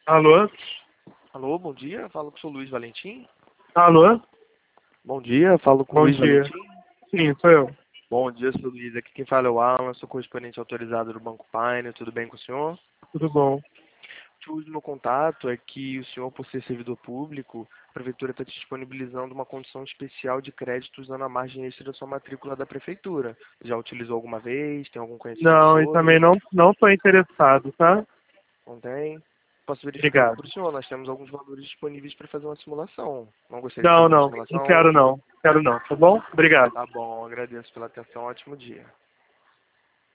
Alô? Alô, bom dia. Falo com o seu Luiz Valentim. Alô? Bom dia, falo com o Bom Luiz dia. Valentim. Sim, sou eu. Bom dia, seu Luiz. Aqui quem fala é o Alan, sou correspondente autorizado do Banco Pioneer. Tudo bem com o senhor? Tudo bom? O motivo do meu contato é que o senhor, por ser servidor público, a prefeitura está te disponibilizando uma condição especial de crédito usando a margem extra da sua matrícula da prefeitura. Já utilizou alguma vez? Tem algum conhecimento Não, e também sobre? não estou interessado, tá? Não tem? Posso verificar aqui para Obrigado. o senhor. Nós temos alguns valores disponíveis para fazer uma simulação. Não gostaria de Não, fazer uma não. Não simulação? quero não. Quero não, tá bom? Obrigado. Tá bom, agradeço pela atenção. Ótimo dia.